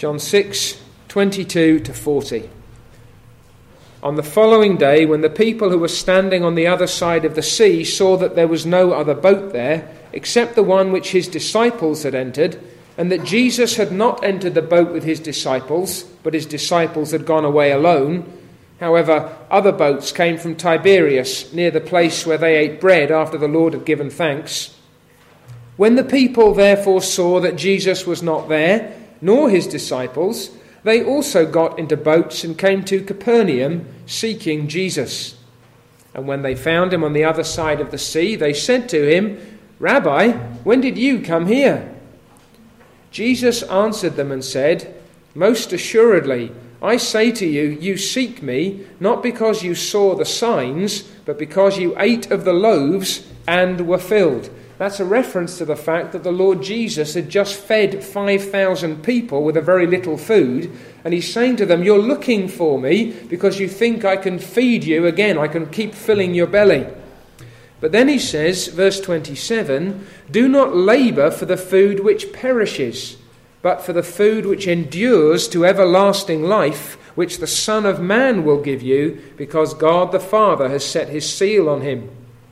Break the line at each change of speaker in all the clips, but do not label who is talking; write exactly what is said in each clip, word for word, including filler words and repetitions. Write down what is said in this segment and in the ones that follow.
John six, twenty-two to forty. On the following day, when the people who were standing on the other side of the sea saw that there was no other boat there, except the one which his disciples had entered, and that Jesus had not entered the boat with his disciples, but his disciples had gone away alone. However, other boats came from Tiberias, near the place where they ate bread after the Lord had given thanks. When the people therefore saw that Jesus was not there, nor his disciples, they also got into boats and came to Capernaum, seeking Jesus. And when they found him on the other side of the sea, they said to him, "Rabbi, when did you come here?" Jesus answered them and said, "Most assuredly, I say to you, you seek me, not because you saw the signs, but because you ate of the loaves and were filled." That's a reference to the fact that the Lord Jesus had just fed five thousand people with a very little food, and he's saying to them, you're looking for me because you think I can feed you again, I can keep filling your belly. But then he says, verse twenty-seven, "Do not labour for the food which perishes, but for the food which endures to everlasting life, which the Son of Man will give you, because God the Father has set his seal on him."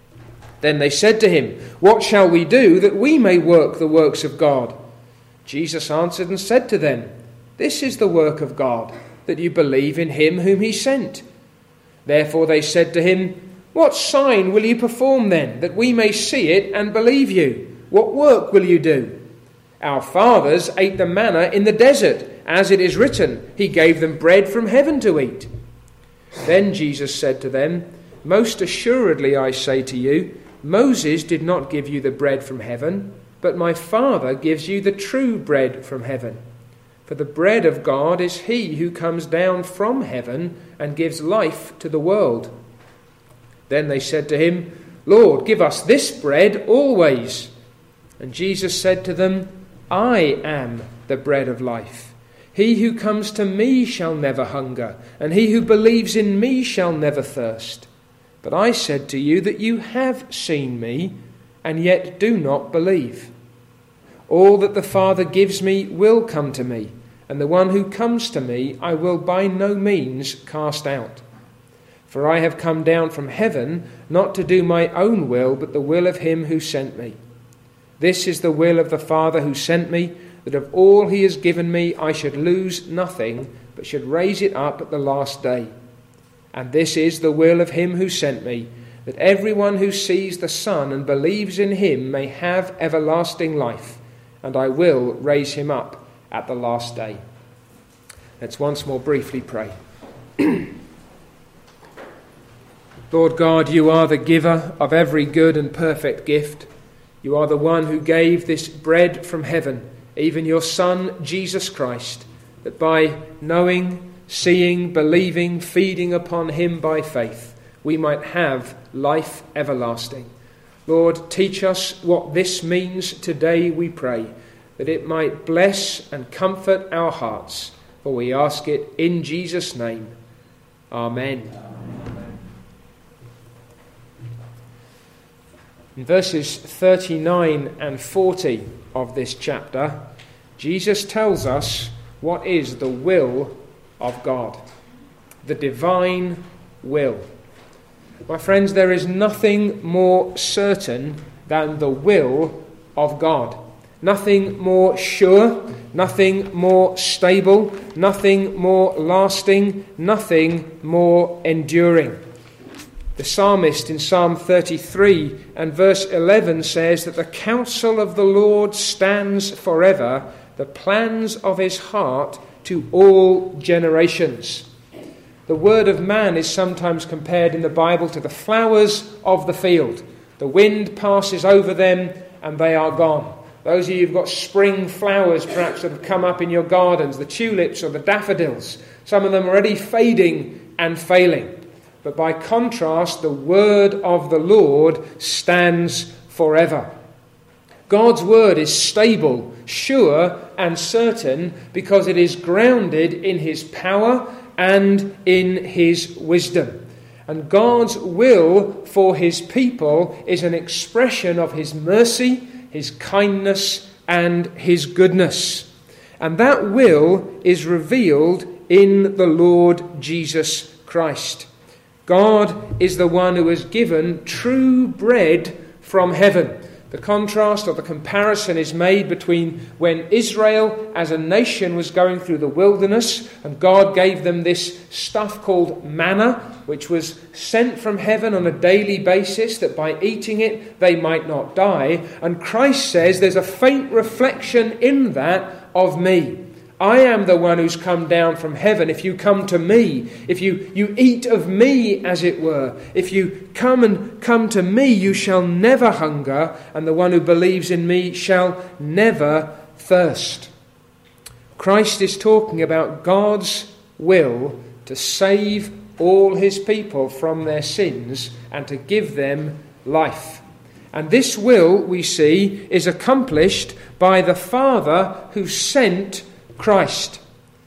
Then they said to him, "What shall we do that we may work the works of God?" Jesus answered and said to them, "This is the work of God, that you believe in him whom he sent." Therefore they said to him, "What sign will you perform then, that we may see it and believe you? What work will you do? Our fathers ate the manna in the desert, as it is written, he gave them bread from heaven to eat." Then Jesus said to them, "Most assuredly I say to you, Moses did not give you the bread from heaven, but my Father gives you the true bread from heaven. For the bread of God is he who comes down from heaven and gives life to the world." Then they said to him, "Lord, give us this bread always." And Jesus said to them, "I am the bread of life. He who comes to me shall never hunger, and he who believes in me shall never thirst. But I said to you that you have seen me, and yet do not believe. All that the Father gives me will come to me, and the one who comes to me I will by no means cast out. For I have come down from heaven, not to do my own will, but the will of him who sent me. This is the will of the Father who sent me, that of all he has given me I should lose nothing, but should raise it up at the last day. And this is the will of him who sent me, that everyone who sees the Son and believes in him may have everlasting life, and I will raise him up at the last day." Let's once more briefly pray. Lord God, you are the giver of every good and perfect gift. You are the one who gave this bread from heaven, even your Son, Jesus Christ, that by knowing, seeing, believing, feeding upon him by faith, we might have life everlasting. Lord, teach us what this means today, we pray, that it might bless and comfort our hearts, for we ask it in Jesus' name. Amen. In verses thirty-nine and forty of this chapter, Jesus tells us what is the will of God, the divine will. My friends, there is nothing more certain than the will of God. Nothing more sure, nothing more stable, nothing more lasting, nothing more enduring. The psalmist in Psalm thirty-three and verse eleven says that the counsel of the Lord stands forever, the plans of his heart to all generations. The word of man is sometimes compared in the Bible to the flowers of the field. The wind passes over them and they are gone. Those of you who've got spring flowers perhaps that have come up in your gardens, the tulips or the daffodils, some of them are already fading and failing. But by contrast, the word of the Lord stands forever. God's word is stable, sure, and certain because it is grounded in his power and in his wisdom. And God's will for his people is an expression of his mercy, his kindness, and his goodness. And that will is revealed in the Lord Jesus Christ. God is the one who has given true bread from heaven. The contrast or the comparison is made between when Israel as a nation was going through the wilderness and God gave them this stuff called manna, which was sent from heaven on a daily basis that by eating it they might not die. And Christ says there's a faint reflection in that of me. I am the one who's come down from heaven. If you come to me, if you, you eat of me, as it were, if you come and come to me, you shall never hunger, and the one who believes in me shall never thirst. Christ is talking about God's will to save all his people from their sins and to give them life. And this will, we see, is accomplished by the Father who sent Christ.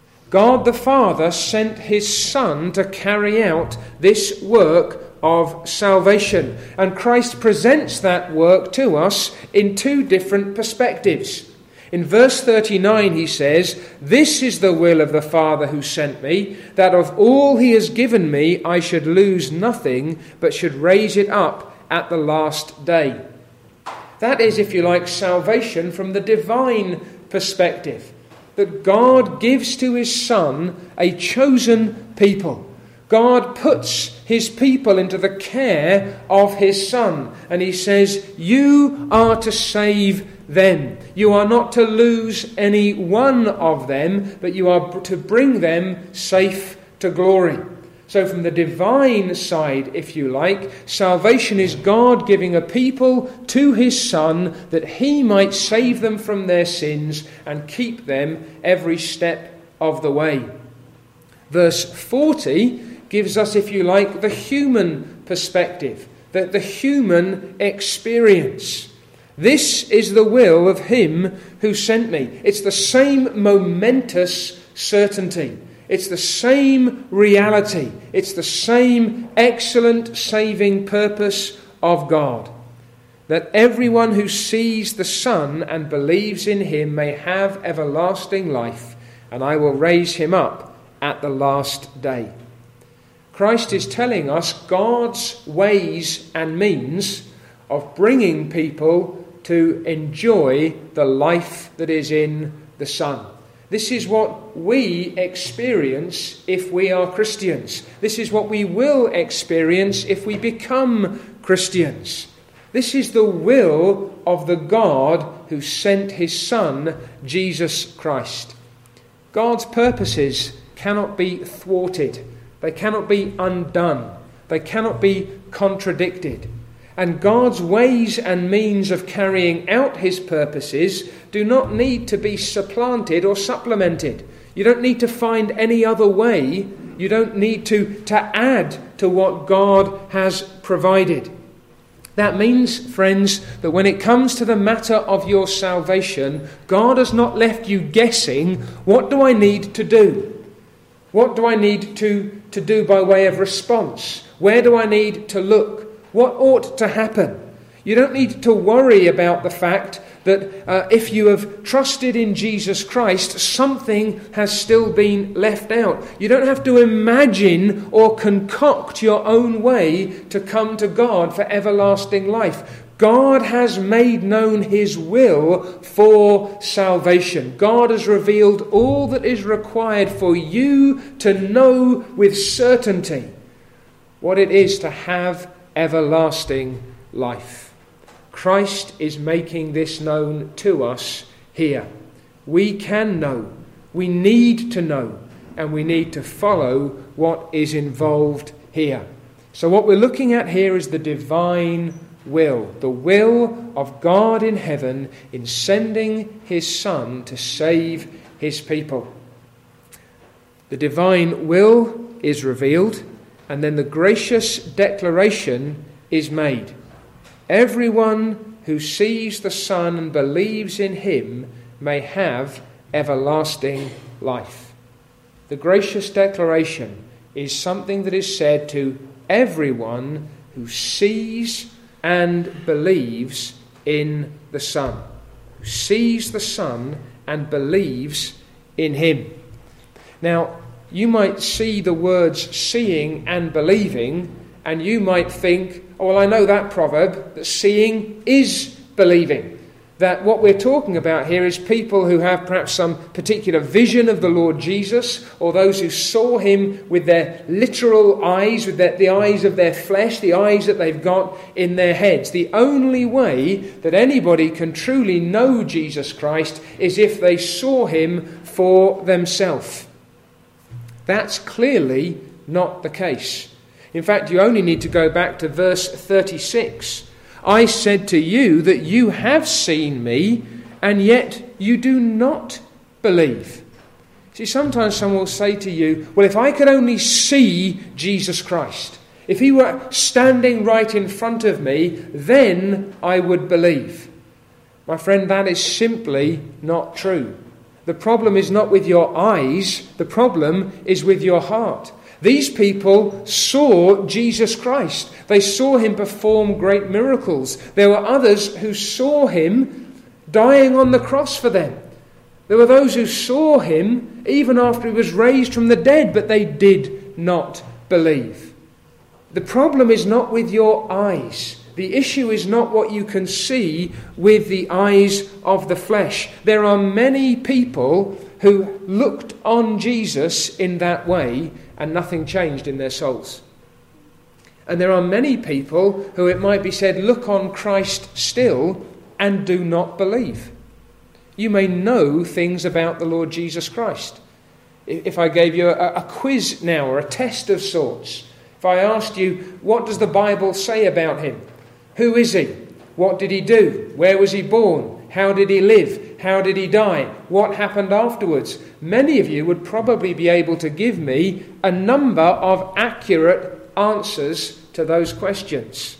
God the Father sent his Son to carry out this work of salvation. And Christ presents that work to us in two different perspectives. In verse thirty-nine he says, "This is the will of the Father who sent me, that of all he has given me I should lose nothing, but should raise it up at the last day." That is, if you like, salvation from the divine perspective. That God gives to his Son a chosen people. God puts his people into the care of his Son. And he says, you are to save them. You are not to lose any one of them, but you are to bring them safe to glory. So from the divine side, if you like, salvation is God giving a people to his Son that he might save them from their sins and keep them every step of the way. Verse forty gives us, if you like, the human perspective, the, the human experience. This is the will of him who sent me. It's the same momentous certainty. It's the same reality. It's the same excellent saving purpose of God. That everyone who sees the Son and believes in him may have everlasting life, and I will raise him up at the last day. Christ is telling us God's ways and means of bringing people to enjoy the life that is in the Son. This is what we experience if we are Christians. This is what we will experience if we become Christians. This is the will of the God who sent his Son, Jesus Christ. God's purposes cannot be thwarted. They cannot be undone. They cannot be contradicted. And God's ways and means of carrying out his purposes do not need to be supplanted or supplemented. You don't need to find any other way. You don't need to, to add to what God has provided. That means, friends, that when it comes to the matter of your salvation, God has not left you guessing, what do I need to do? What do I need to, to do by way of response? Where do I need to look? What ought to happen? You don't need to worry about the fact that uh, if you have trusted in Jesus Christ, something has still been left out. You don't have to imagine or concoct your own way to come to God for everlasting life. God has made known his will for salvation. God has revealed all that is required for you to know with certainty what it is to have everlasting life. Christ is making this known to us here. We can know, we need to know, and we need to follow what is involved here. So what we're looking at here is the divine will, the will of God in heaven in sending his Son to save his people. The divine will is revealed, and then the gracious declaration is made. Everyone who sees the Son and believes in him may have everlasting life. The gracious declaration is something that is said to everyone who sees and believes in the Son. Who sees the Son and believes in him. Now, you might see the words seeing and believing, and you might think, oh, well, I know that proverb, that seeing is believing. That what we're talking about here is people who have perhaps some particular vision of the Lord Jesus, or those who saw him with their literal eyes, with their, the eyes of their flesh, the eyes that they've got in their heads. The only way that anybody can truly know Jesus Christ is if they saw him for themselves. That's clearly not the case. In fact, you only need to go back to verse thirty-six. I said to you that you have seen me, and yet you do not believe. See, sometimes someone will say to you, well, if I could only see Jesus Christ, if he were standing right in front of me, then I would believe. My friend, that is simply not true. The problem is not with your eyes, the problem is with your heart. These people saw Jesus Christ. They saw him perform great miracles. There were others who saw him dying on the cross for them. There were those who saw him even after he was raised from the dead, but they did not believe. The problem is not with your eyes. The issue is not what you can see with the eyes of the flesh. There are many people who looked on Jesus in that way, and nothing changed in their souls. And there are many people who, it might be said, look on Christ still and do not believe. You may know things about the Lord Jesus Christ. If I gave you a, a quiz now, or a test of sorts, if I asked you, what does the Bible say about him? Who is he? What did he do? Where was he born? How did he live? How did he die? What happened afterwards? Many of you would probably be able to give me a number of accurate answers to those questions.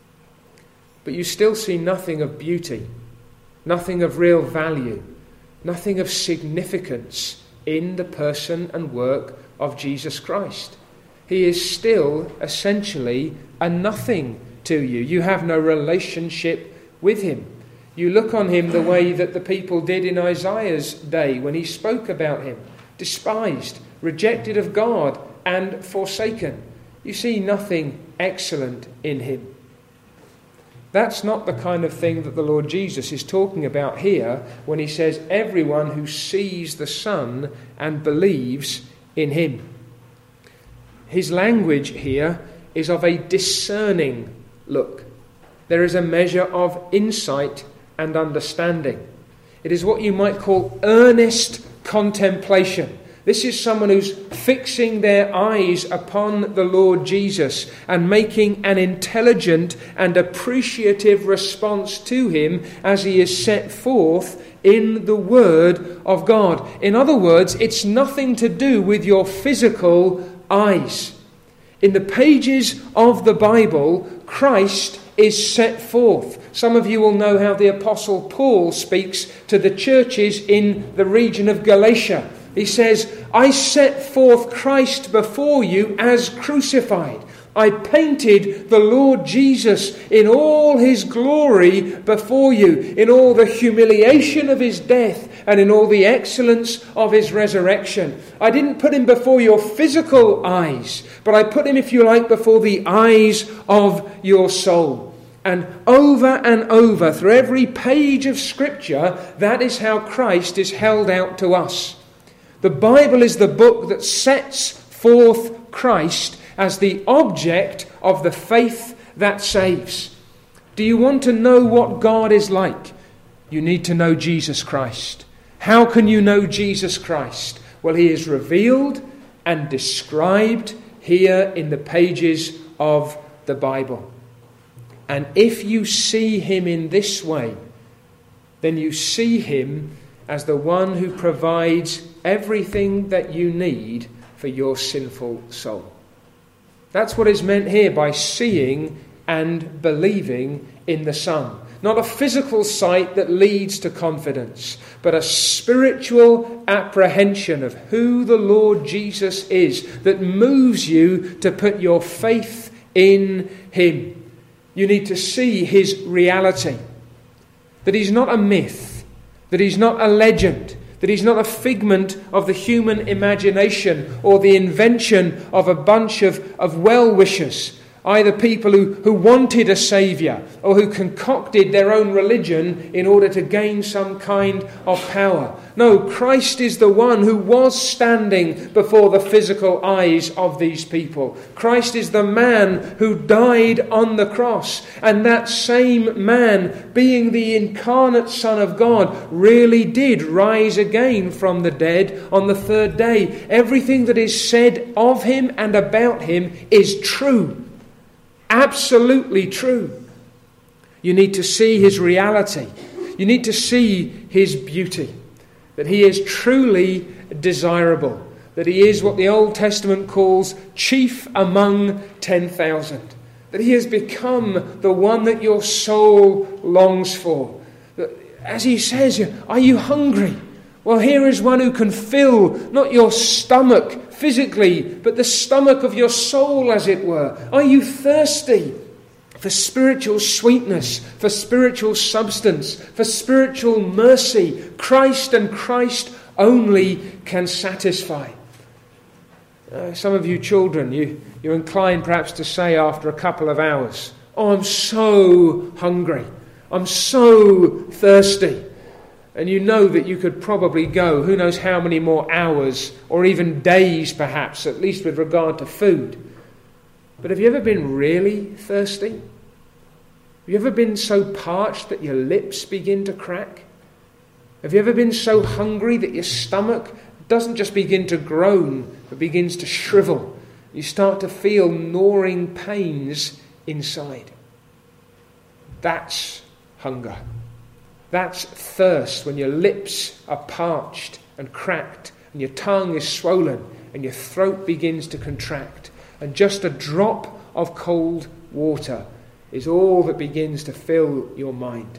But you still see nothing of beauty, nothing of real value, nothing of significance in the person and work of Jesus Christ. He is still essentially a nothing to you. You have no relationship with him. You look on him the way that the people did in Isaiah's day when he spoke about him. Despised, rejected of God, and forsaken. You see nothing excellent in him. That's not the kind of thing that the Lord Jesus is talking about here when he says everyone who sees the Son and believes in him. His language here is of a discerning look. There is a measure of insight and understanding. It is what you might call earnest contemplation. This is someone who's fixing their eyes upon the Lord Jesus and making an intelligent and appreciative response to him as he is set forth in the Word of God. In other words, it's nothing to do with your physical eyes. In the pages of the Bible, Christ is set forth. Some of you will know how the Apostle Paul speaks to the churches in the region of Galatia. He says, I set forth Christ before you as crucified. I painted the Lord Jesus in all his glory before you, in all the humiliation of his death and in all the excellence of his resurrection. I didn't put him before your physical eyes, but I put him, if you like, before the eyes of your soul. And over and over, through every page of Scripture, that is how Christ is held out to us. The Bible is the book that sets forth Christ as the object of the faith that saves. Do you want to know what God is like? You need to know Jesus Christ. How can you know Jesus Christ? Well, he is revealed and described here in the pages of the Bible. And if you see him in this way, then you see him as the one who provides everything that you need for your sinful soul. That's what is meant here by seeing and believing in the Son. Not a physical sight that leads to confidence, but a spiritual apprehension of who the Lord Jesus is that moves you to put your faith in him. You need to see his reality. That he's not a myth, that he's not a legend, that he's not a figment of the human imagination or the invention of a bunch of, of well-wishers, either people who, who wanted a saviour or who concocted their own religion in order to gain some kind of power. No, Christ is the one who was standing before the physical eyes of these people. Christ is the man who died on the cross. And that same man, being the incarnate Son of God, really did rise again from the dead on the third day. Everything that is said of him and about him is true. Absolutely true. You need to see his reality. You need to see his beauty. That he is truly desirable. That he is what the Old Testament calls chief among ten thousand. That he has become the one that your soul longs for. That, as he says, are you hungry? Well, here is one who can fill not your stomach physically, but the stomach of your soul, as it were. Are you thirsty for spiritual sweetness, for spiritual substance, for spiritual mercy? Christ and Christ only can satisfy. Uh, some of you children, you, you're inclined perhaps to say after a couple of hours, oh, I'm so hungry. I'm so thirsty. And you know that you could probably go who knows how many more hours or even days perhaps, at least with regard to food. But have you ever been really thirsty? Have you ever been so parched that your lips begin to crack? Have you ever been so hungry that your stomach doesn't just begin to groan, but begins to shrivel? You start to feel gnawing pains inside. That's hunger. That's thirst, when your lips are parched and cracked and your tongue is swollen and your throat begins to contract and just a drop of cold water is all that begins to fill your mind.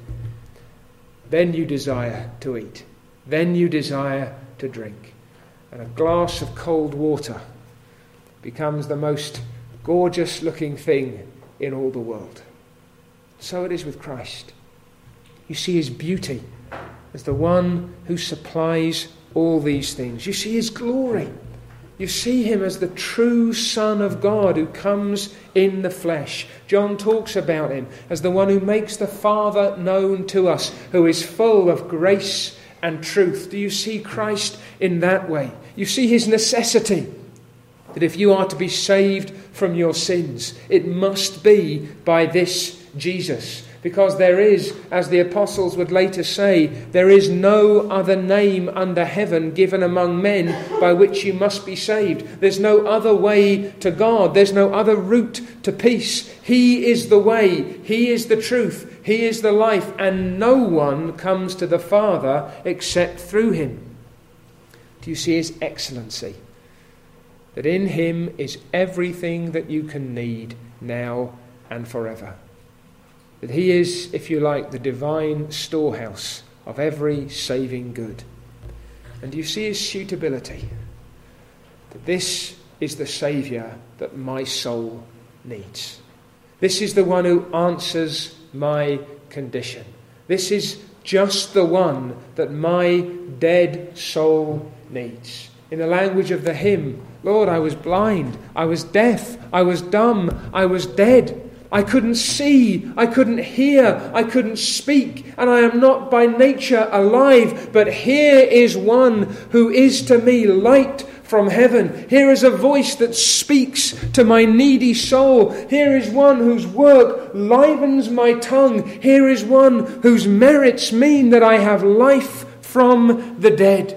Then you desire to eat. Then you desire to drink. And a glass of cold water becomes the most gorgeous looking thing in all the world. So it is with Christ. You see his beauty as the one who supplies all these things. You see his glory. You see him as the true Son of God who comes in the flesh. John talks about him as the one who makes the Father known to us, who is full of grace and truth. Do you see Christ in that way? You see his necessity, that if you are to be saved from your sins, it must be by this Jesus. Because there is, as the apostles would later say, there is no other name under heaven given among men by which you must be saved. There's no other way to God. There's no other route to peace. He is the way. He is the truth. He is the life. And no one comes to the Father except through him. Do you see his excellency? That in him is everything that you can need now and forever. That he is, if you like, the divine storehouse of every saving good. And you see his suitability. That this is the Saviour that my soul needs. This is the one who answers my condition. This is just the one that my dead soul needs. In the language of the hymn, Lord, I was blind, I was deaf, I was dumb, I was dead. I couldn't see, I couldn't hear, I couldn't speak, and I am not by nature alive. But here is one who is to me light from heaven. Here is a voice that speaks to my needy soul. Here is one whose work livens my tongue. Here is one whose merits mean that I have life from the dead.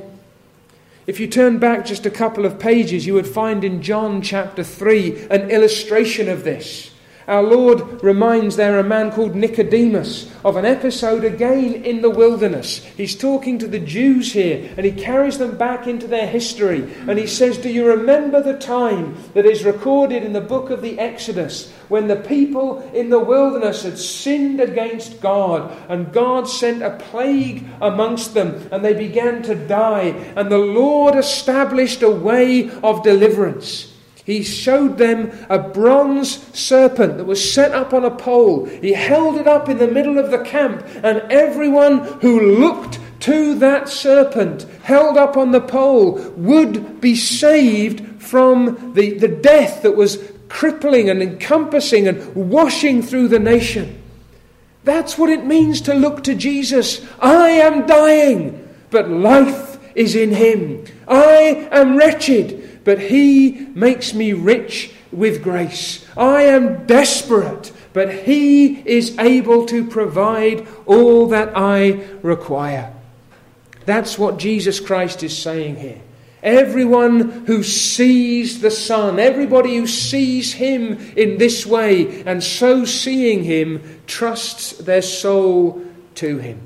If you turn back just a couple of pages, you would find in John chapter three an illustration of this. Our Lord reminds there a man called Nicodemus of an episode again in the wilderness. He's talking to the Jews here, and he carries them back into their history. And he says, do you remember the time that is recorded in the book of the Exodus, when the people in the wilderness had sinned against God, and God sent a plague amongst them, and they began to die, and the Lord established a way of deliverance. He showed them a bronze serpent that was set up on a pole. He held it up in the middle of the camp, and everyone who looked to that serpent held up on the pole would be saved from the, the death that was crippling and encompassing and washing through the nation. That's what it means to look to Jesus. I am dying, but life is in him. I am wretched, but he makes me rich with grace. I am desperate, but he is able to provide all that I require. That's what Jesus Christ is saying here. Everyone who sees the Son, everybody who sees him in this way, and so seeing him, trusts their soul to him.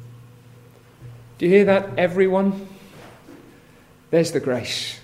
Do you hear that, everyone? There's the grace.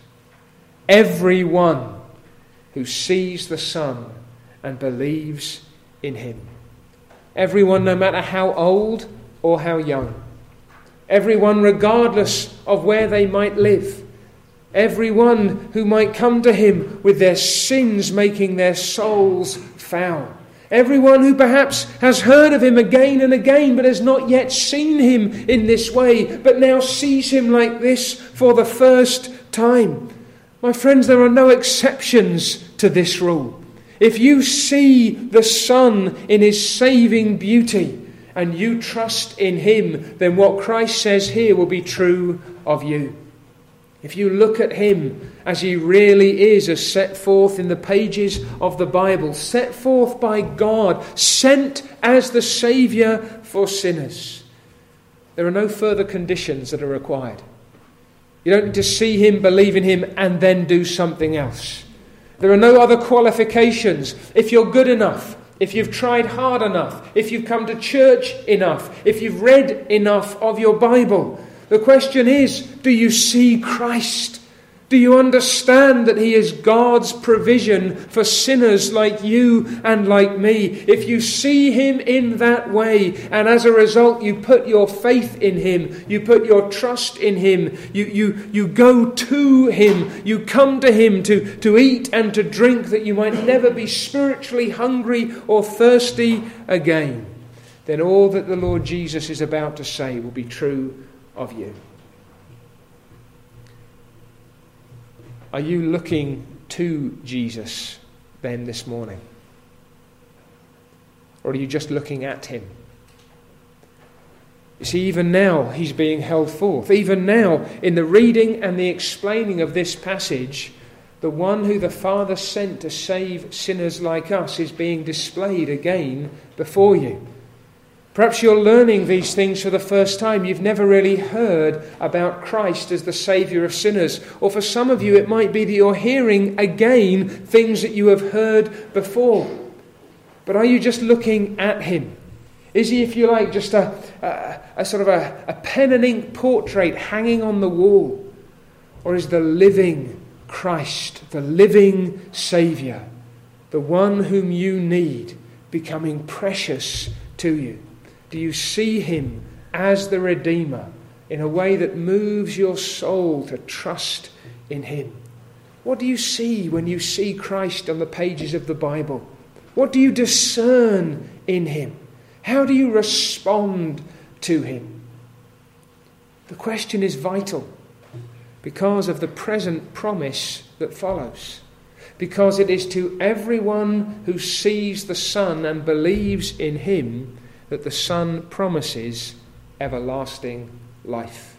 Everyone who sees the Son and believes in him. Everyone, no matter how old or how young. Everyone, regardless of where they might live. Everyone who might come to him with their sins making their souls foul. Everyone who perhaps has heard of him again and again but has not yet seen him in this way, but now sees him like this for the first time. My friends, there are no exceptions to this rule. If you see the Son in his saving beauty and you trust in him, then what Christ says here will be true of you. If you look at him as he really is, as set forth in the pages of the Bible, set forth by God, sent as the Saviour for sinners, there are no further conditions that are required. You don't need to see him, believe in him, and then do something else. There are no other qualifications. If you're good enough, if you've tried hard enough, if you've come to church enough, if you've read enough of your Bible, the question is, do you see Christ? Do you understand that he is God's provision for sinners like you and like me? If you see him in that way, and as a result you put your faith in him, you put your trust in him, you, you, you go to him, you come to him to, to eat and to drink that you might never be spiritually hungry or thirsty again, then all that the Lord Jesus is about to say will be true of you. Are you looking to Jesus then this morning? Or are you just looking at him? You see, even now he's being held forth. Even now, in the reading and the explaining of this passage, the one who the Father sent to save sinners like us is being displayed again before you. Perhaps you're learning these things for the first time. You've never really heard about Christ as the Saviour of sinners. Or for some of you, it might be that you're hearing again things that you have heard before. But are you just looking at him? Is he, if you like, just a, a, a sort of a, a pen and ink portrait hanging on the wall? Or is the living Christ, the living Saviour, the one whom you need, becoming precious to you? Do you see him as the Redeemer in a way that moves your soul to trust in him? What do you see when you see Christ on the pages of the Bible? What do you discern in him? How do you respond to him? The question is vital because of the present promise that follows. Because it is to everyone who sees the Son and believes in him that the Son promises everlasting life.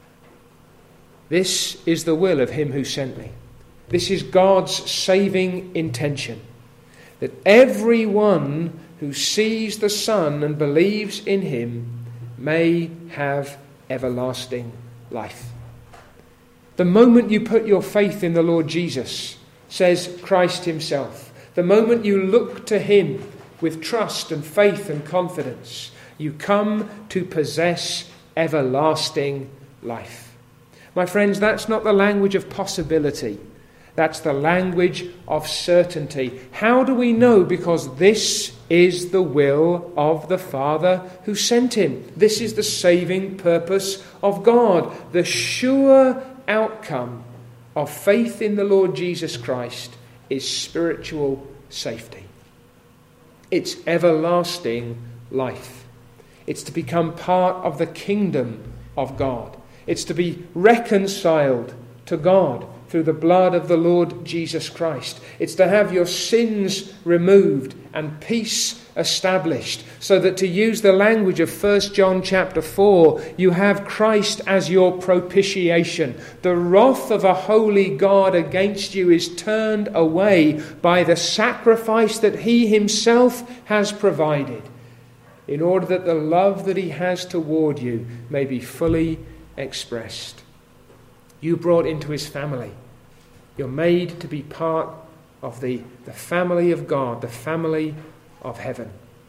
This is the will of him who sent me. This is God's saving intention, that everyone who sees the Son and believes in him may have everlasting life. The moment you put your faith in the Lord Jesus, says Christ himself, the moment you look to him with trust and faith and confidence, you come to possess everlasting life. My friends, that's not the language of possibility. That's the language of certainty. How do we know? Because this is the will of the Father who sent him. This is the saving purpose of God. The sure outcome of faith in the Lord Jesus Christ is spiritual safety. It's everlasting life. It's to become part of the kingdom of God. It's to be reconciled to God through the blood of the Lord Jesus Christ. It's to have your sins removed and peace established, so that, to use the language of First John chapter four, you have Christ as your propitiation. The wrath of a holy God against you is turned away by the sacrifice that he himself has provided, in order that the love that he has toward you may be fully expressed. You brought into his family. You're made to be part of the, the family of God, the family of heaven.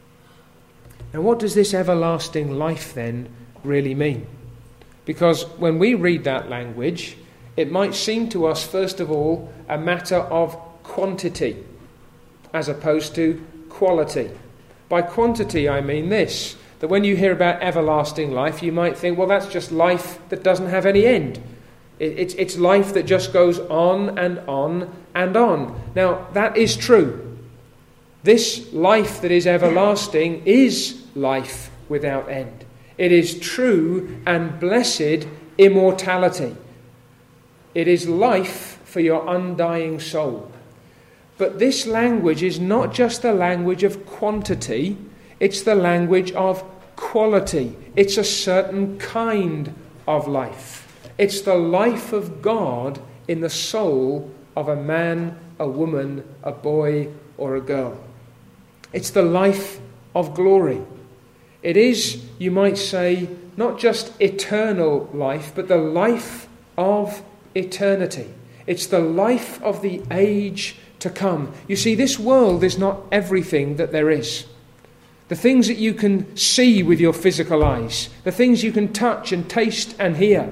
Now, what does this everlasting life then really mean? Because when we read that language, it might seem to us, first of all, a matter of quantity as opposed to quality. By quantity, I mean this, that when you hear about everlasting life, you might think, well, that's just life that doesn't have any end. It's, it's life that just goes on and on and on. Now, that is true. This life that is everlasting is life without end. It is true and blessed immortality. It is life for your undying soul. But this language is not just the language of quantity, it's the language of quality. It's a certain kind of life. It's the life of God in the soul of a man, a woman, a boy, or a girl. It's the life of glory. It is, you might say, not just eternal life, but the life of eternity. It's the life of the age to come. You see, this world is not everything that there is. The things that you can see with your physical eyes, the things you can touch and taste and hear,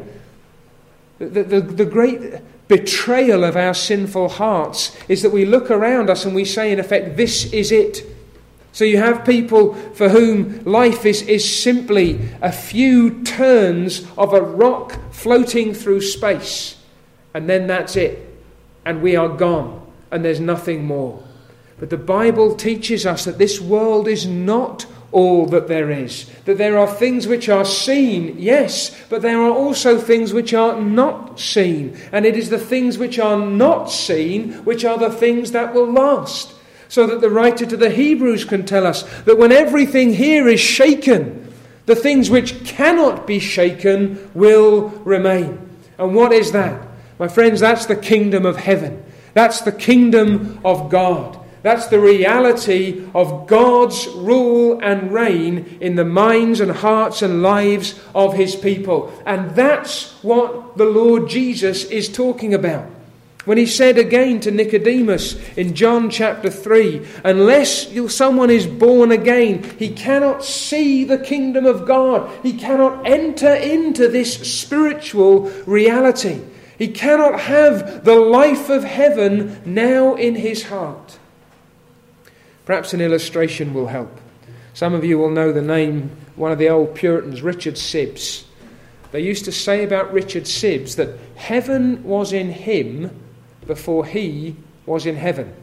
the, the, the great betrayal of our sinful hearts is that we look around us and we say, in effect, this is it. So you have people for whom life is, is simply a few turns of a rock floating through space, and then that's it, and we are gone, and there's nothing more. But the Bible teaches us that this world is not all that there is, that there are things which are seen, yes, but there are also things which are not seen, and it is the things which are not seen which are the things that will last. So that the writer to the Hebrews can tell us that when everything here is shaken, the things which cannot be shaken will remain. And what is that? My friends, that's the kingdom of heaven. That's the kingdom of God. That's the reality of God's rule and reign in the minds and hearts and lives of his people. And that's what the Lord Jesus is talking about. When he said again to Nicodemus in John chapter three, unless someone is born again, he cannot see the kingdom of God. He cannot enter into this spiritual reality. He cannot have the life of heaven now in his heart. Perhaps an illustration will help. Some of you will know the name, one of the old Puritans, Richard Sibbes. They used to say about Richard Sibbes that heaven was in him before he was in heaven.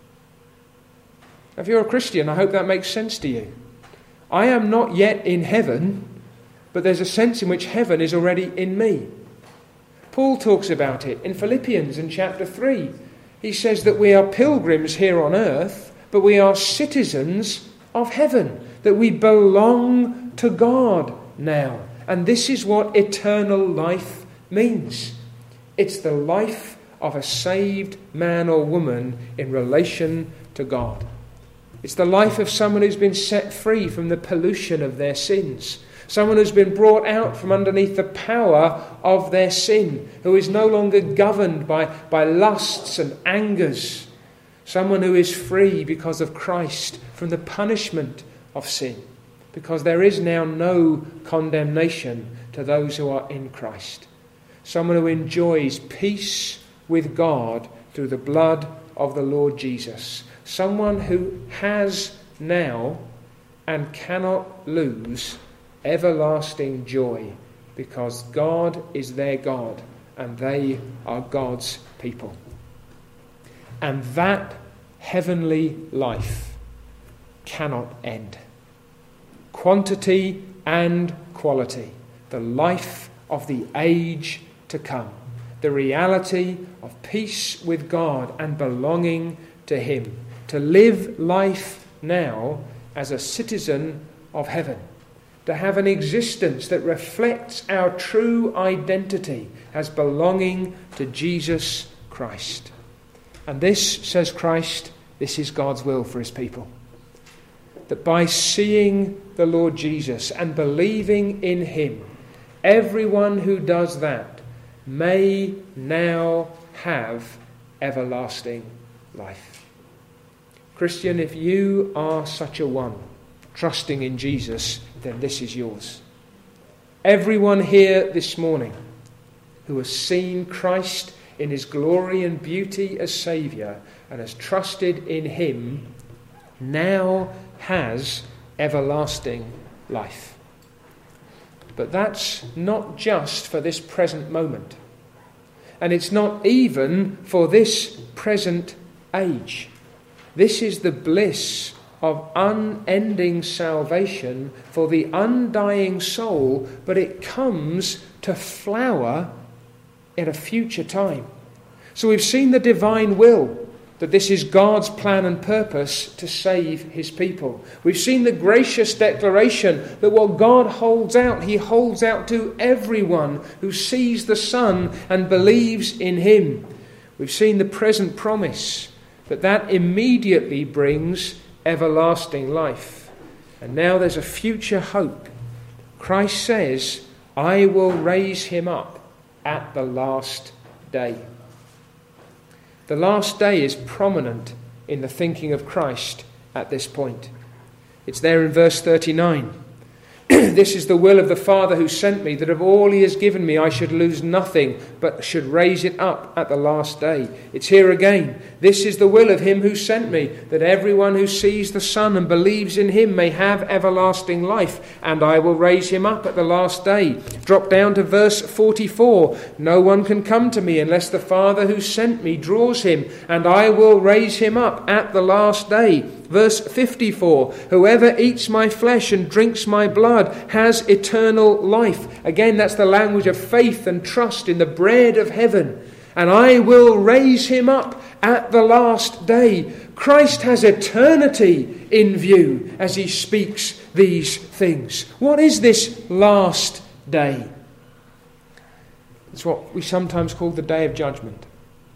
If you're a Christian, I hope that makes sense to you. I am not yet in heaven, but there's a sense in which heaven is already in me. Paul talks about it in Philippians in chapter three. He says that we are pilgrims here on earth, but we are citizens of heaven, that we belong to God now. And this is what eternal life means. It's the life of a saved man or woman in relation to God. It's the life of someone who's been set free from the pollution of their sins. Someone who's been brought out from underneath the power of their sin, who is no longer governed by, by lusts and angers. Someone who is free because of Christ from the punishment of sin, because there is now no condemnation to those who are in Christ. Someone who enjoys peace with God through the blood of the Lord Jesus. Someone who has now and cannot lose everlasting joy, because God is their God and they are God's people. And that heavenly life cannot end. Quantity and quality. the life of the age to come, the reality of peace with God and belonging to him, to live life now as a citizen of heaven, to have an existence that reflects our true identity as belonging to Jesus Christ. And this, says Christ, this is God's will for his people. That by seeing the Lord Jesus and believing in him, everyone who does that may now have everlasting life. Christian, if you are such a one, trusting in Jesus, then this is yours. Everyone here this morning who has seen Christ in his glory and beauty as Saviour and has trusted in him now has everlasting life. But that's not just for this present moment. And it's not even for this present age. This is the bliss of unending salvation for the undying soul, but it comes to flower in a future time. So we've seen the divine will, that this is God's plan and purpose to save his people. We've seen the gracious declaration that what God holds out, he holds out to everyone who sees the Son and believes in him. We've seen the present promise that that immediately brings everlasting life. And now there's a future hope. Christ says, I will raise him up at the last day. The last day is prominent in the thinking of Christ at this point. It's there in verse thirty-nine. This is the will of the Father who sent me, that of all he has given me I should lose nothing, but should raise it up at the last day. It's here again. This is the will of him who sent me, that everyone who sees the Son and believes in him may have everlasting life, and I will raise him up at the last day. Drop down to verse forty-four. No one can come to me unless the Father who sent me draws him, and I will raise him up at the last day. Verse fifty-four, whoever eats my flesh and drinks my blood has eternal life. Again, that's the language of faith and trust in the bread of heaven. And I will raise him up at the last day. Christ has eternity in view as he speaks these things. What is this last day? It's what we sometimes call the day of judgment.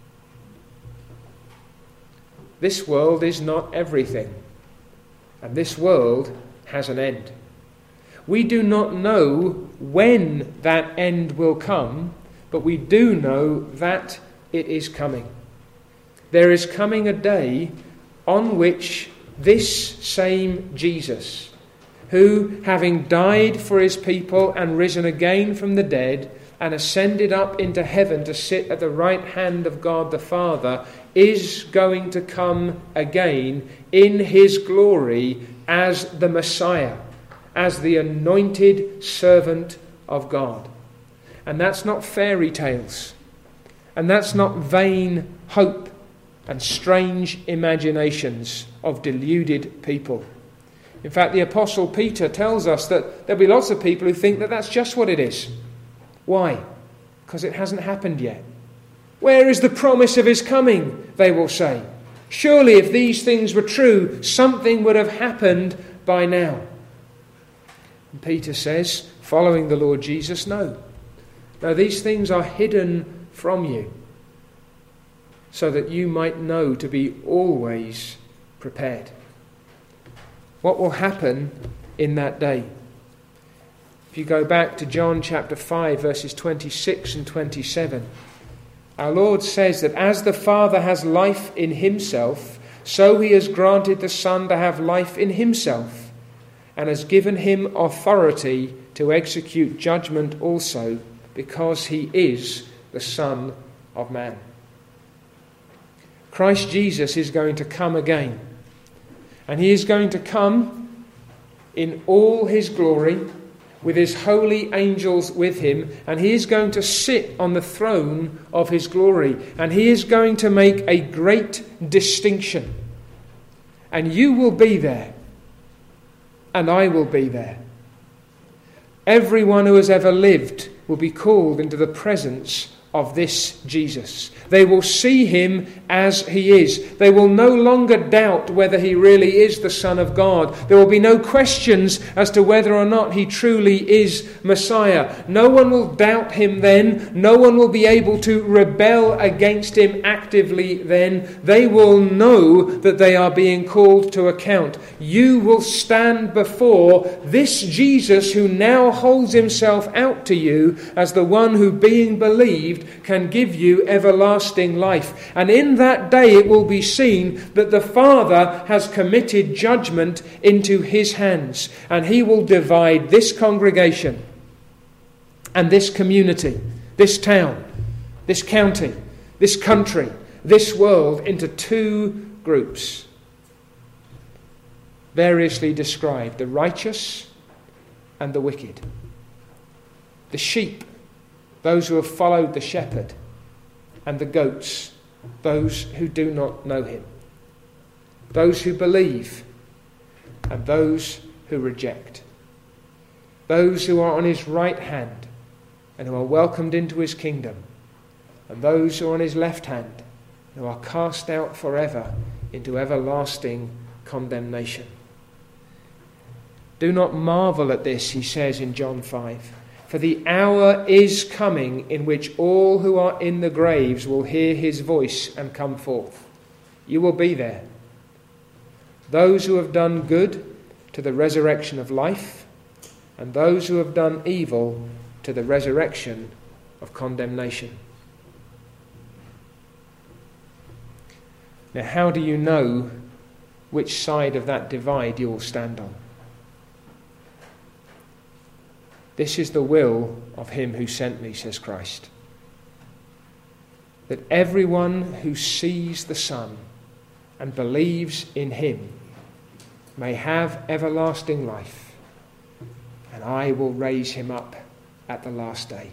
This world is not everything, and this world has an end. We do not know when that end will come, but we do know that it is coming. There is coming a day on which this same Jesus, who, having died for his people and risen again from the dead and ascended up into heaven to sit at the right hand of God the Father, is going to come again in his glory as the Messiah, as the anointed servant of God. And that's not fairy tales. And that's not vain hope and strange imaginations of deluded people. In fact, the Apostle Peter tells us that there'll be lots of people who think that that's just what it is. Why? Because it hasn't happened yet. Where is the promise of his coming? They will say. Surely if these things were true, something would have happened by now. And Peter says, following the Lord Jesus, no. No, these things are hidden from you, so that you might know to be always prepared. What will happen in that day? If you go back to John chapter five, verses twenty-six and twenty-seven, our Lord says that as the Father has life in himself, so he has granted the Son to have life in himself, and has given him authority to execute judgment also, because he is the Son of Man. Christ Jesus is going to come again. And he is going to come in all his glory, with his holy angels with him, and he is going to sit on the throne of his glory, and he is going to make a great distinction. And you will be there, and I will be there. Everyone who has ever lived will be called into the presence of this Jesus. They will see him as he is. They will no longer doubt whether he really is the Son of God. There will be no questions as to whether or not he truly is Messiah. No one will doubt him then. No one will be able to rebel against him actively then. They will know that they are being called to account. You will stand before this Jesus who now holds himself out to you as the one who, being believed, can give you everlasting life. And in that day it will be seen that the Father has committed judgment into his hands, and he will divide this congregation and this community, this town, this county, this country, this world into two groups, variously described: the righteous and the wicked. The sheep, those who have followed the shepherd, and the goats, those who do not know him. Those who believe and those who reject. Those who are on his right hand and who are welcomed into his kingdom, and those who are on his left hand who are cast out forever into everlasting condemnation. Do not marvel at this, he says in John five. For the hour is coming in which all who are in the graves will hear his voice and come forth. You will be there. Those who have done good to the resurrection of life, and those who have done evil to the resurrection of condemnation. Now, how do you know which side of that divide you will stand on? This is the will of him who sent me, says Christ, that everyone who sees the Son and believes in him may have everlasting life, and I will raise him up at the last day.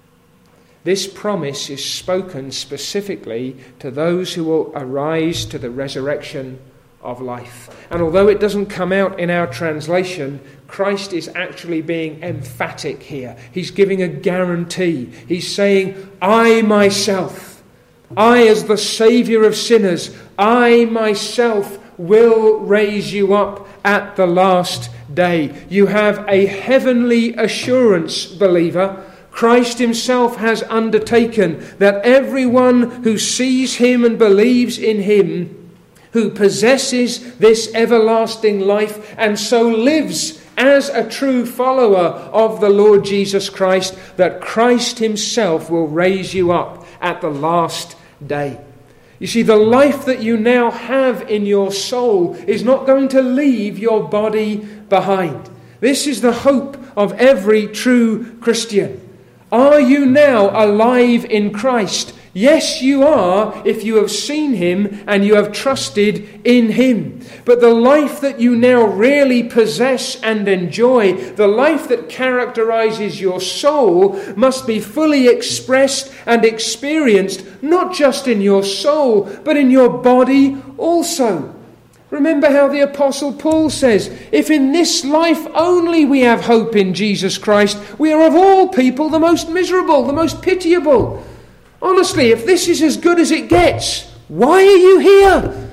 This promise is spoken specifically to those who will arise to the resurrection of life. And although it doesn't come out in our translation, Christ is actually being emphatic here. He's giving a guarantee. He's saying, I myself, I as the Saviour of sinners, I myself will raise you up at the last day. You have a heavenly assurance, believer. Christ himself has undertaken that everyone who sees him and believes in him, who possesses this everlasting life and so lives as a true follower of the Lord Jesus Christ, that Christ himself will raise you up at the last day. You see, the life that you now have in your soul is not going to leave your body behind. This is the hope of every true Christian. Are you now alive in Christ? Yes, you are, if you have seen him and you have trusted in him. But the life that you now really possess and enjoy, the life that characterizes your soul, must be fully expressed and experienced, not just in your soul, but in your body also. Remember how the Apostle Paul says, if in this life only we have hope in Jesus Christ, we are of all people the most miserable, the most pitiable. Honestly, if this is as good as it gets, why are you here?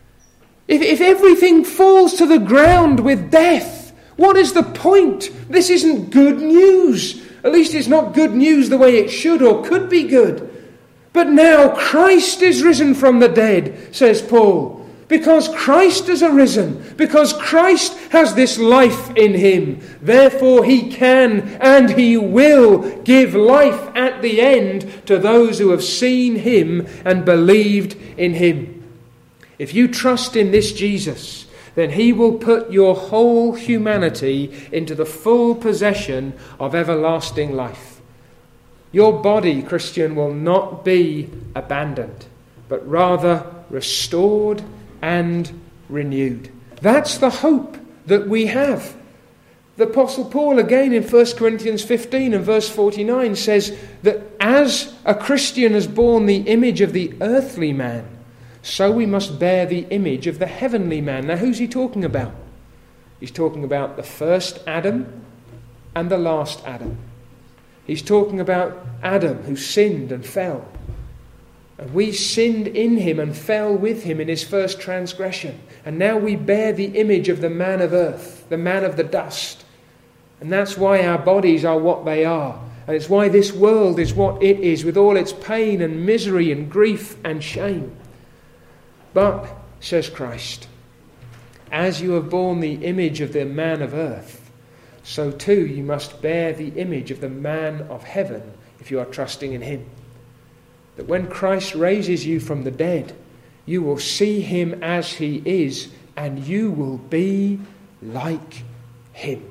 If, if everything falls to the ground with death, what is the point? This isn't good news. At least it's not good news the way it should or could be good. But now Christ is risen from the dead, says Paul. Because Christ has arisen, because Christ has this life in him, therefore he can and he will give life at the end to those who have seen him and believed in him. If you trust in this Jesus, then he will put your whole humanity into the full possession of everlasting life. Your body, Christian, will not be abandoned, but rather restored and renewed. That's the hope that we have. The Apostle Paul, again in First Corinthians fifteen and verse forty-nine, says that as a Christian has borne the image of the earthly man, so we must bear the image of the heavenly man. Now, who's he talking about? He's talking about the first Adam and the last Adam. He's talking about Adam who sinned and fell. And we sinned in him and fell with him in his first transgression. And now we bear the image of the man of earth, the man of the dust. And that's why our bodies are what they are. And it's why this world is what it is, with all its pain and misery and grief and shame. But, says Christ, as you have borne the image of the man of earth, so too you must bear the image of the man of heaven if you are trusting in him. That when Christ raises you from the dead, you will see him as he is, and you will be like him.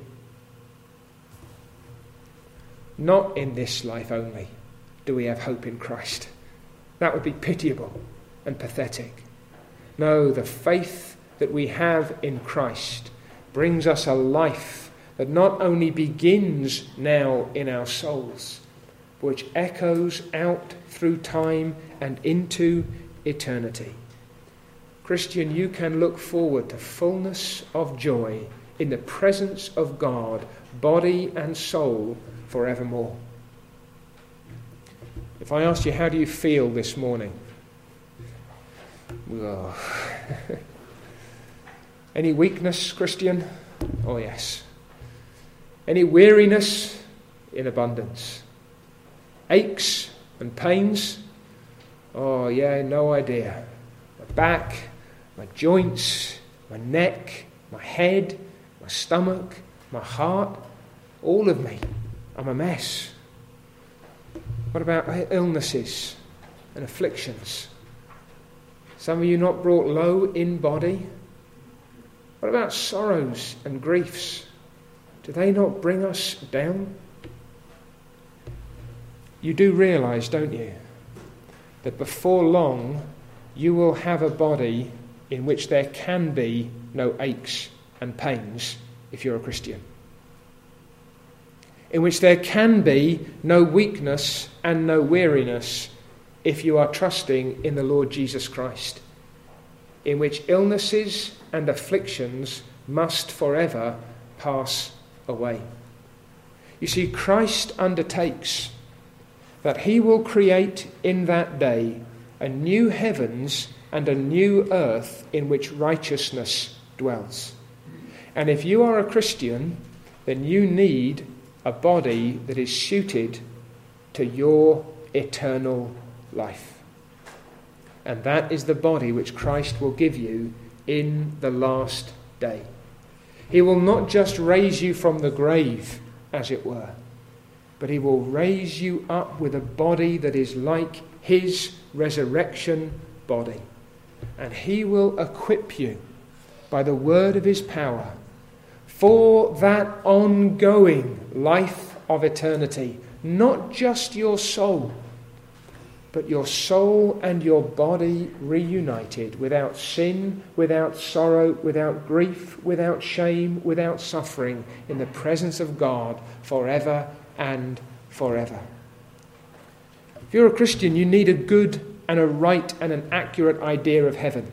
Not in this life only do we have hope in Christ. That would be pitiable and pathetic. No, the faith that we have in Christ brings us a life that not only begins now in our souls, but which echoes out through time and into eternity. Christian, you can look forward to fullness of joy in the presence of God, body and soul, forevermore. If I asked you, how do you feel this morning? Oh. Any weakness, Christian? Oh yes. Any weariness? In abundance. Aches and pains? Oh yeah, no idea. My back, my joints, my neck, my head, my stomach, my heart, all of me. I'm a mess. What about illnesses and afflictions? Some of you not brought low in body? What about sorrows and griefs? Do they not bring us down? You do realise, don't you, that before long you will have a body in which there can be no aches and pains if you're a Christian. In which there can be no weakness and no weariness if you are trusting in the Lord Jesus Christ. In which illnesses and afflictions must forever pass away. You see, Christ undertakes that he will create in that day a new heavens and a new earth in which righteousness dwells. And if you are a Christian, then you need a body that is suited to your eternal life. And that is the body which Christ will give you in the last day. He will not just raise you from the grave, as it were, but he will raise you up with a body that is like his resurrection body. And he will equip you by the word of his power for that ongoing life of eternity. Not just your soul, but your soul and your body reunited, without sin, without sorrow, without grief, without shame, without suffering, in the presence of God forever and forever. If you're a Christian, you need a good and a right and an accurate idea of heaven.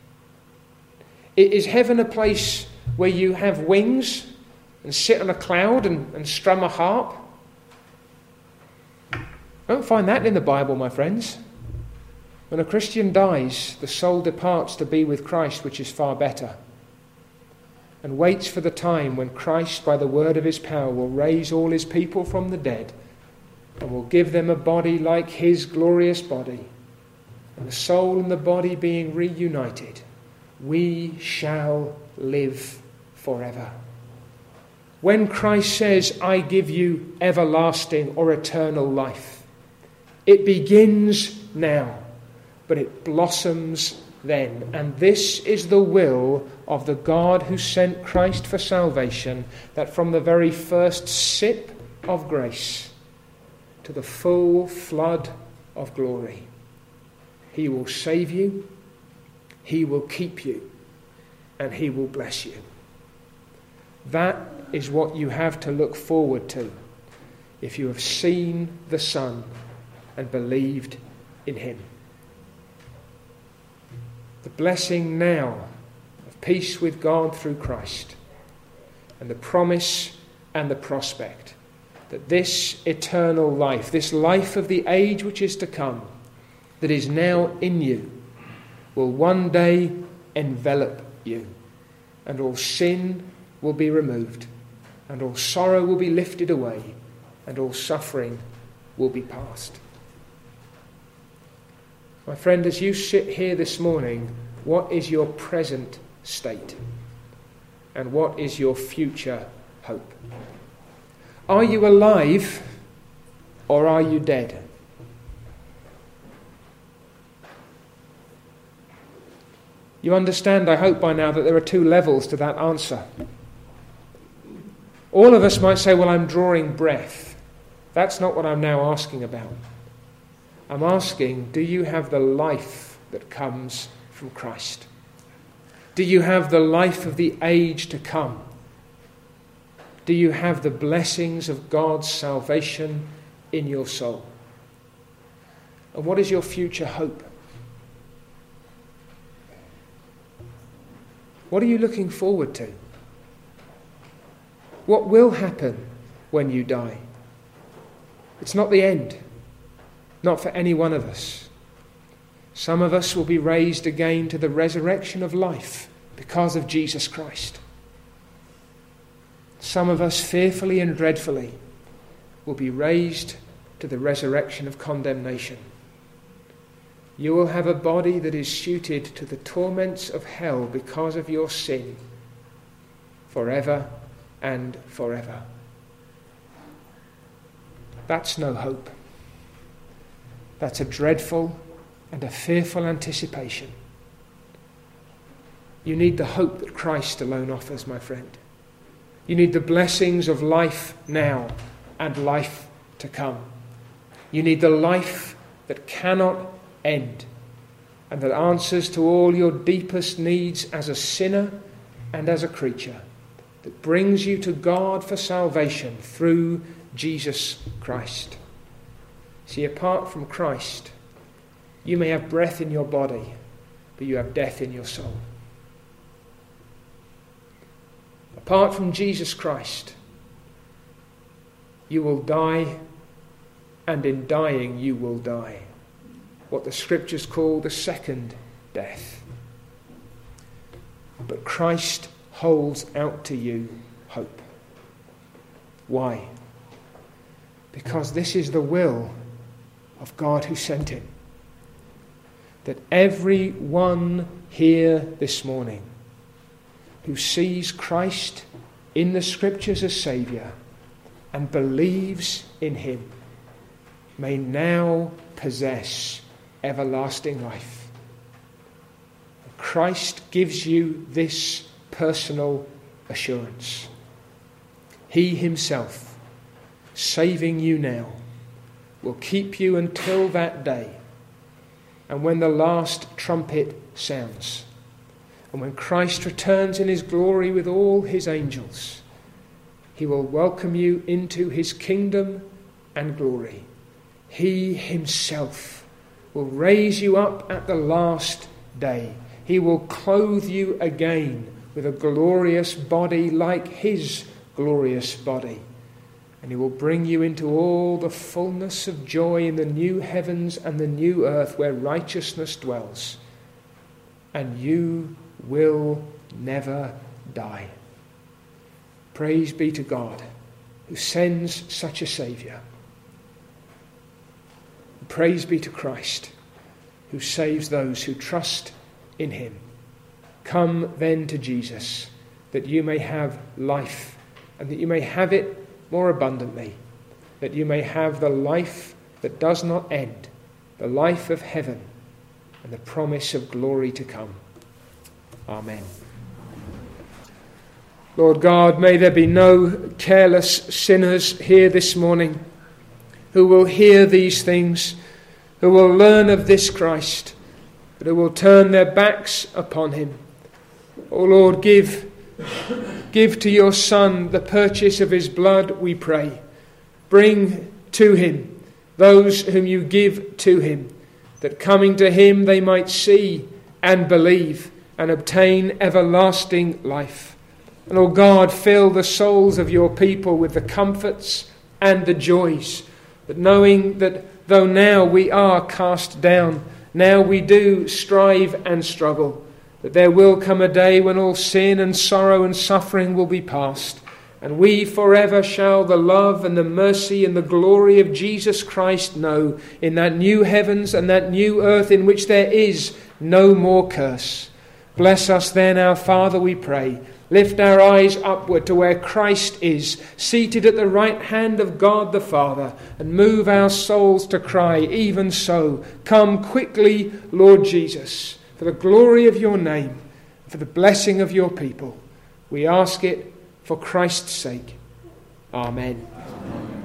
Is heaven a place where you have wings and sit on a cloud and, and strum a harp? I don't find that in the Bible, my friends. When a Christian dies, the soul departs to be with Christ, which is far better, and waits for the time when Christ, by the word of his power, will raise all his people from the dead and will give them a body like his glorious body. And the soul and the body being reunited, we shall live forever. When Christ says, I give you everlasting or eternal life, it begins now, but it blossoms then. And this is the will of the God who sent Christ for salvation, that from the very first sip of grace to the full flood of glory, he will save you, he will keep you, and he will bless you. That is what you have to look forward to if you have seen the Son and believed in him. The blessing now of peace with God through Christ, and the promise and the prospect that this eternal life, this life of the age which is to come, that is now in you, will one day envelop you, and all sin will be removed, and all sorrow will be lifted away, and all suffering will be past. My friend, as you sit here this morning, what is your present state? And what is your future hope? Are you alive or are you dead? You understand, I hope by now, that there are two levels to that answer. All of us might say, well, I'm drawing breath. That's not what I'm now asking about. I'm asking, do you have the life that comes from Christ? Do you have the life of the age to come? Do you have the blessings of God's salvation in your soul? And what is your future hope? What are you looking forward to? What will happen when you die? It's not the end. Not for any one of us. Some of us will be raised again to the resurrection of life because of Jesus Christ. Some of us, fearfully and dreadfully, will be raised to the resurrection of condemnation. You will have a body that is suited to the torments of hell because of your sin, forever and forever. That's no hope. That's a dreadful and a fearful anticipation. You need the hope that Christ alone offers, my friend. You need the blessings of life now and life to come. You need the life that cannot end and that answers to all your deepest needs as a sinner and as a creature, that brings you to God for salvation through Jesus Christ. See, apart from Christ, you may have breath in your body, but you have death in your soul. Apart from Jesus Christ, you will die, and in dying you will die. What the scriptures call the second death. But Christ holds out to you hope. Why? Because this is the will of God who sent him. That every one here this morning who sees Christ in the scriptures as Saviour and believes in him may now possess everlasting life. Christ gives you this personal assurance. He himself, saving you now, will keep you until that day. And when the last trumpet sounds, and when Christ returns in his glory with all his angels, he will welcome you into his kingdom and glory. He himself will raise you up at the last day. He will clothe you again with a glorious body like his glorious body. And he will bring you into all the fullness of joy in the new heavens and the new earth where righteousness dwells. And you will never die. Praise be to God who sends such a Saviour. Praise be to Christ who saves those who trust in him. Come then to Jesus, that you may have life, and that you may have it more abundantly, that you may have the life that does not end, the life of heaven, and the promise of glory to come. Amen. Lord God, may there be no careless sinners here this morning who will hear these things, who will learn of this Christ, but who will turn their backs upon him. O Lord, give, give to your Son the purchase of his blood, we pray. Bring to him those whom you give to him, that coming to him they might see and believe and obtain everlasting life. And, O God, fill the souls of your people with the comforts and the joys, that knowing that though now we are cast down, now we do strive and struggle, that there will come a day when all sin and sorrow and suffering will be past, and we forever shall the love and the mercy and the glory of Jesus Christ know in that new heavens and that new earth in which there is no more curse. Bless us then, our Father, we pray. Lift our eyes upward to where Christ is, seated at the right hand of God the Father, and move our souls to cry, even so, come quickly, Lord Jesus, for the glory of your name, for the blessing of your people. We ask it for Christ's sake. Amen. Amen.